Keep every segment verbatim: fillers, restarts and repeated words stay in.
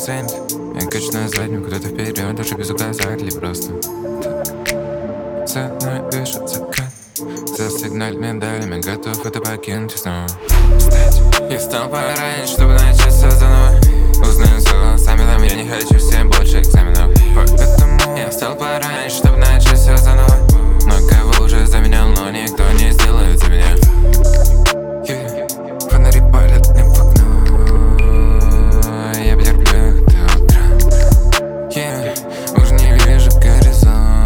коэффициент. Я качаю заднюю куда-то вперед, даже без указателей просто. За мной вижу закат, за сигналь медалями, готов это покинуть снова. Встать, я встал пораньше, чтобы начать все заново. Узнаю слова, сами там я не хочу всем больше экзаменов. Поэтому я встал пораньше, чтобы начать все заново. Но кого уже заменял, но никто не сделает за меня. Yeah. Фонари палят мне в окно, я потерплю их до утра. Yeah. Уже не вижу горизонт,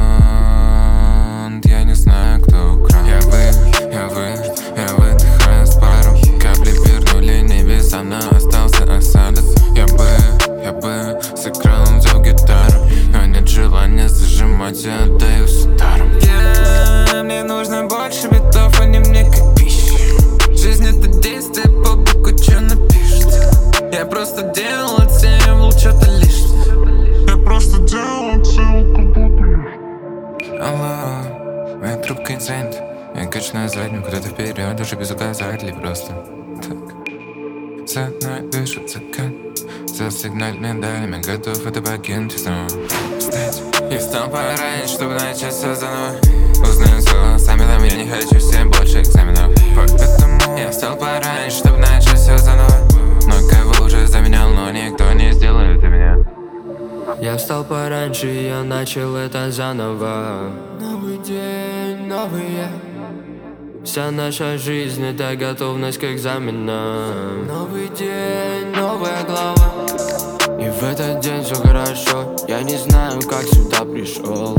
я не знаю, кто украл. Я вы, я вы, я выдыхаю с паром. Капли вернули небеса, но остался осадок. Я бы, я бы сыграл, взял гитару, но нет желания зажимать, я отдаю с ударом. Yeah, мне нужно больше битов, они мне как пища. Жизнь это действие, по боку чё напишет. Я просто делал от символ что-то лишнее. Я просто делал символ как-то. Алло, моя трубка инцидент. Я качаю заднюю куда-то вперед, даже без указателей просто. Так. За мной вижу закат, за сигналь медалями, готов это покинуть снова. Встать, я встал пораньше, чтобы начать все заново. Узнаю слова, сами там я не хочу всем больше экзаменов. Поэтому я встал пораньше, чтобы начать все заново. Но кого уже заменял, но никто не сделает за меня. Я встал пораньше, и я начал это заново. Новый день, новый я. Вся наша жизнь — это готовность к экзаменам. Новый день, новая глава. И в этот день все хорошо. Я не знаю, как сюда пришел.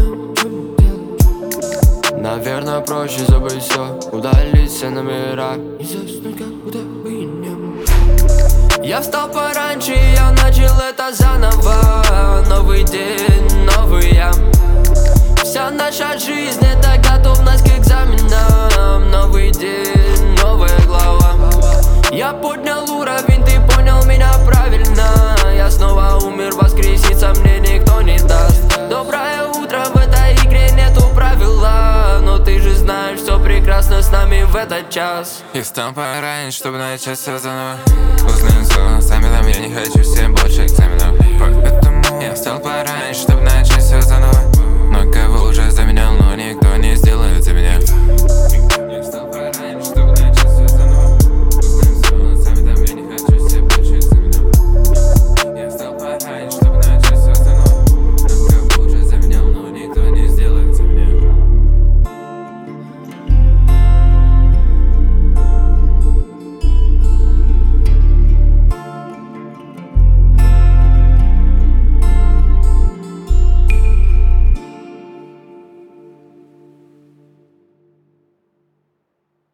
Наверное, проще забыть все, удалить все номера и заснуть, как будто бы и не было. Я встал пораньше, и я начал это заново. Новый день, новый я. Вся наша жизнь — это готовность к экзаменам. Новый день, новая глава. Я поднял уровень, ты понял меня правильно. Я снова умер, воскреситься мне никто не даст. Доброе утро, в этой игре нету правила. Но ты же знаешь, все прекрасно с нами в этот час. Я встал пораньше, чтобы начать все заново. Узнаю слова, сами